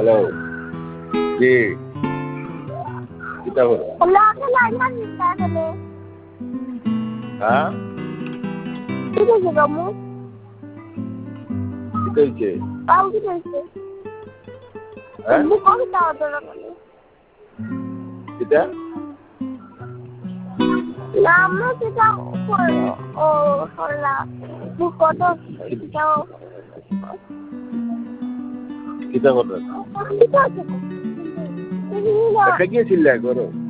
hello জি কিতা করো হ্যাঁ কিতা হইছে হ্যাঁ কিতা কিতা করো একটা গিয়েছিল করো